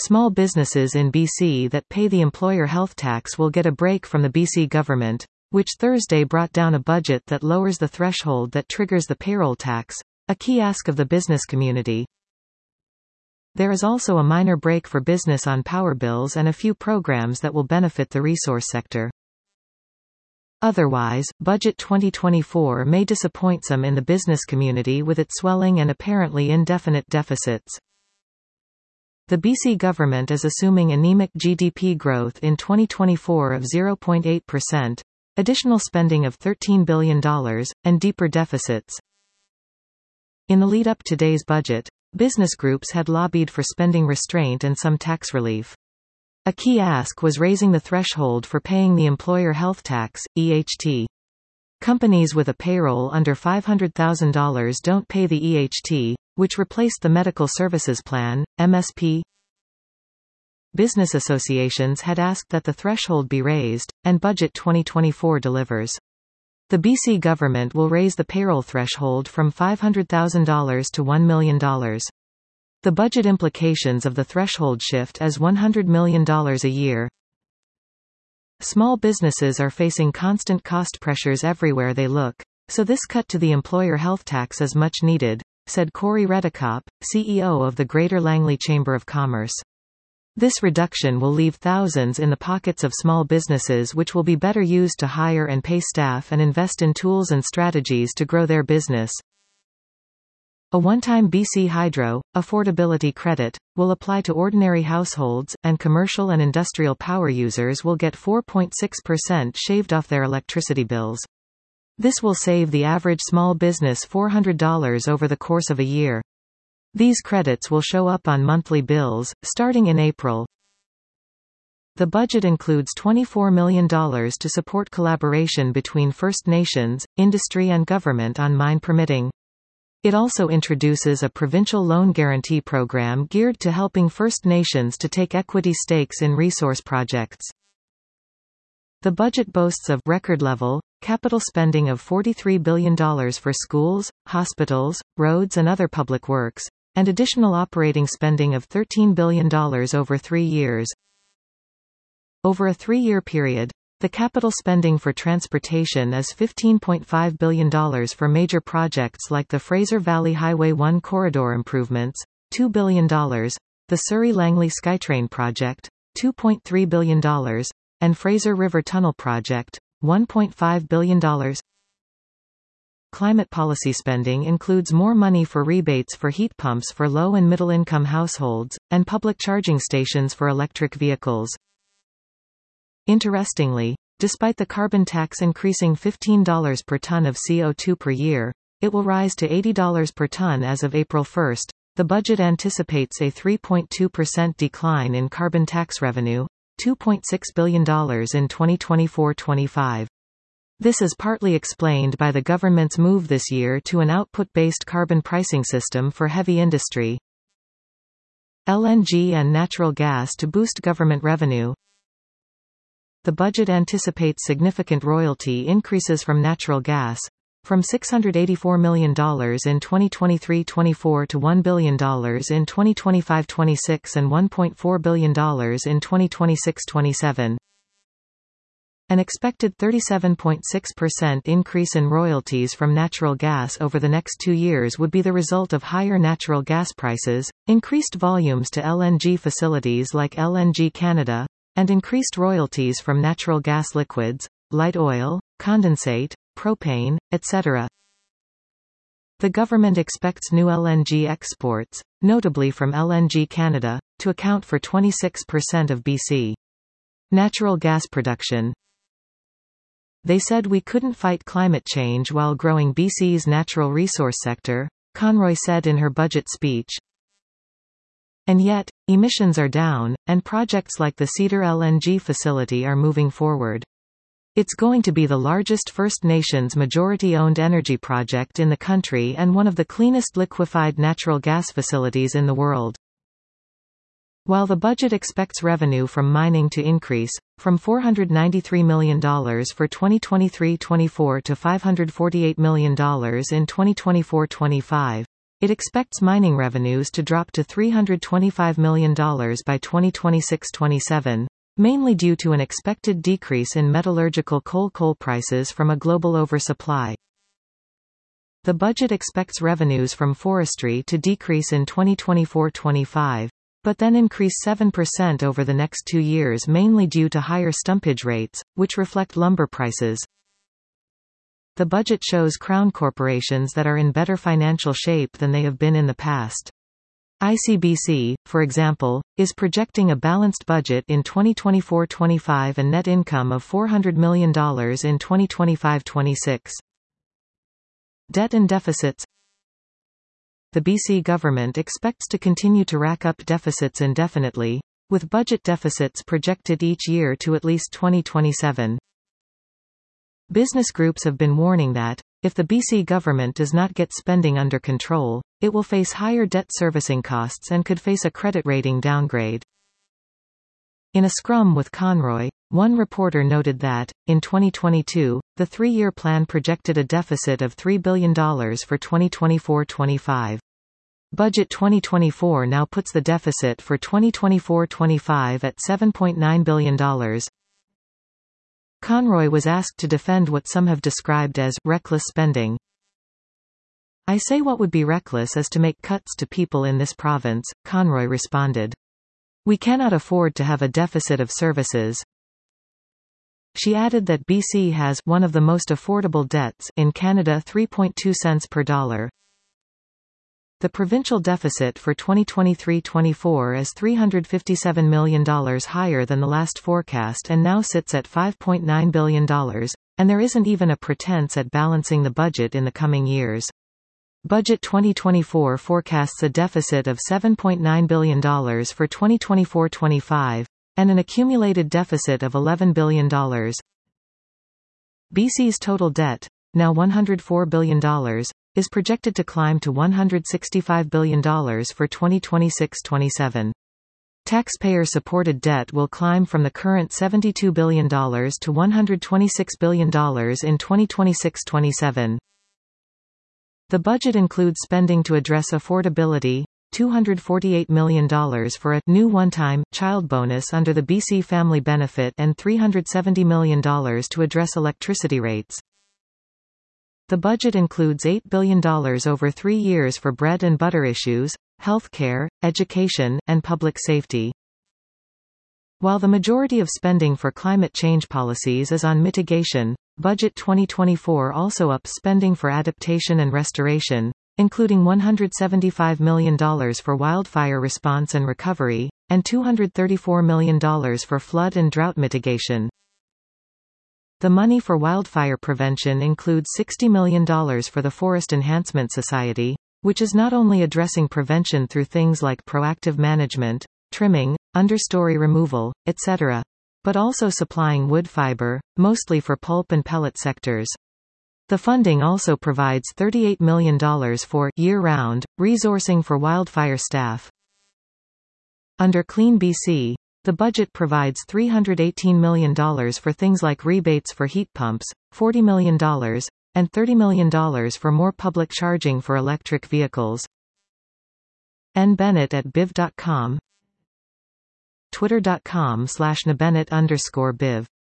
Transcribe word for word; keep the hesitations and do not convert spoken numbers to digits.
Small businesses in B C that pay the employer health tax will get a break from the B C government, which Thursday brought down a budget that lowers the threshold that triggers the payroll tax, a key ask of the business community. There is also a minor break for business on power bills and a few programs that will benefit the resource sector. Otherwise, Budget twenty twenty-four may disappoint some in the business community with its swelling and apparently indefinite deficits. The B C government is assuming anemic G D P growth in twenty twenty-four of zero point eight percent, additional spending of thirteen billion dollars, and deeper deficits. In the lead-up to today's budget, business groups had lobbied for spending restraint and some tax relief. A key ask was raising the threshold for paying the employer health tax, E H T. Companies with a payroll under five hundred thousand dollars don't pay the E H T, which replaced the Medical Services Plan, M S P. Business associations had asked that the threshold be raised, and Budget twenty twenty-four delivers. The B C government will raise the payroll threshold from five hundred thousand dollars to one million dollars. The budget implications of the threshold shift is one hundred million dollars a year. Small businesses are facing constant cost pressures everywhere they look, so this cut to the employer health tax is much needed, said Corey Redekop, C E O of the Greater Langley Chamber of Commerce. This reduction will leave thousands in the pockets of small businesses, which will be better used to hire and pay staff and invest in tools and strategies to grow their business. A one-time B C Hydro affordability credit will apply to ordinary households, and commercial and industrial power users will get four point six percent shaved off their electricity bills. This will save the average small business four hundred dollars over the course of a year. These credits will show up on monthly bills, starting in April. The budget includes twenty-four million dollars to support collaboration between First Nations, industry and government on mine permitting. It also introduces a provincial loan guarantee program geared to helping First Nations to take equity stakes in resource projects. The budget boasts of record-level capital spending of forty-three billion dollars for schools, hospitals, roads and other public works, and additional operating spending of thirteen billion dollars over three years. Over a three-year period, the capital spending for transportation is fifteen point five billion dollars for major projects like the Fraser Valley Highway one corridor improvements, two billion dollars, the Surrey-Langley SkyTrain project, two point three billion dollars, and Fraser River Tunnel project, one point five billion dollars. Climate policy spending includes more money for rebates for heat pumps for low- and middle-income households, and public charging stations for electric vehicles. Interestingly, despite the carbon tax increasing fifteen dollars per ton of C O two per year, it will rise to eighty dollars per ton as of April first. The budget anticipates a three point two percent decline in carbon tax revenue, two point six billion dollars in twenty twenty-four twenty-five. This is partly explained by the government's move this year to an output-based carbon pricing system for heavy industry. L N G and natural gas to boost government revenue. The budget anticipates significant royalty increases from natural gas, from six hundred eighty-four million dollars in twenty twenty-three twenty-four to one billion dollars in twenty twenty-five twenty-six and one point four billion dollars in twenty twenty-six twenty-seven. An expected thirty-seven point six percent increase in royalties from natural gas over the next two years would be the result of higher natural gas prices, increased volumes to L N G facilities like L N G Canada, and increased royalties from natural gas liquids, light oil, condensate, propane, et cetera. The government expects new L N G exports, notably from L N G Canada, to account for twenty-six percent of B C natural gas production. They said we couldn't fight climate change while growing B C's natural resource sector, Conroy said in her budget speech. And yet, emissions are down, and projects like the Cedar L N G facility are moving forward. It's going to be the largest First Nations majority-owned energy project in the country and one of the cleanest liquefied natural gas facilities in the world. While the budget expects revenue from mining to increase, from four hundred ninety-three million dollars for twenty twenty-three twenty-four to five hundred forty-eight million dollars in twenty twenty-four twenty-five, It expects mining revenues to drop to three hundred twenty-five million dollars by twenty twenty-six twenty-seven, mainly due to an expected decrease in metallurgical coal coal prices from a global oversupply. The budget expects revenues from forestry to decrease in twenty twenty-four twenty-five, but then increase seven percent over the next two years, mainly due to higher stumpage rates, which reflect lumber prices. The budget shows Crown corporations that are in better financial shape than they have been in the past. I C B C, for example, is projecting a balanced budget in twenty twenty-four twenty-five and net income of four hundred million dollars in twenty twenty-five twenty-six. Debt and deficits. The B C government expects to continue to rack up deficits indefinitely, with budget deficits projected each year to at least twenty twenty-seven. Business groups have been warning that, if the B C government does not get spending under control, it will face higher debt servicing costs and could face a credit rating downgrade. In a scrum with Conroy, one reporter noted that, in twenty twenty-two, the three-year plan projected a deficit of three billion dollars for twenty twenty-four twenty-five. Budget twenty twenty-four now puts the deficit for twenty twenty-four twenty-five at seven point nine billion dollars. Conroy was asked to defend what some have described as reckless spending. "I say what would be reckless is to make cuts to people in this province," Conroy responded. "We cannot afford to have a deficit of services." She added that B C has one of the most affordable debts in Canada, three point two cents per dollar. The provincial deficit for twenty twenty-three twenty-four is three hundred fifty-seven million dollars higher than the last forecast and now sits at five point nine billion dollars, and there isn't even a pretense at balancing the budget in the coming years. Budget twenty twenty-four forecasts a deficit of seven point nine billion dollars for twenty twenty-four twenty-five, and an accumulated deficit of eleven billion dollars. B C's total debt, now one hundred four billion dollars, is projected to climb to one hundred sixty-five billion dollars for twenty twenty-six twenty-seven. Taxpayer-supported debt will climb from the current seventy-two billion dollars to one hundred twenty-six billion dollars in twenty twenty-six twenty-seven. The budget includes spending to address affordability, two hundred forty-eight million dollars for a new one-time child bonus under the B C Family Benefit and three hundred seventy million dollars to address electricity rates. The budget includes eight billion dollars over three years for bread and butter issues, healthcare, education, and public safety. While the majority of spending for climate change policies is on mitigation, Budget twenty twenty-four also ups spending for adaptation and restoration, including one hundred seventy-five million dollars for wildfire response and recovery, and two hundred thirty-four million dollars for flood and drought mitigation. The money for wildfire prevention includes sixty million dollars for the Forest Enhancement Society, which is not only addressing prevention through things like proactive management, trimming, understory removal, et cetera, but also supplying wood fiber, mostly for pulp and pellet sectors. The funding also provides thirty-eight million dollars for year-round resourcing for wildfire staff. Under Clean B C, the budget provides three hundred eighteen million dollars for things like rebates for heat pumps, forty million dollars, and thirty million dollars for more public charging for electric vehicles. N Bennett at biv dot com, twitter dot com slash nbennett underscore biv.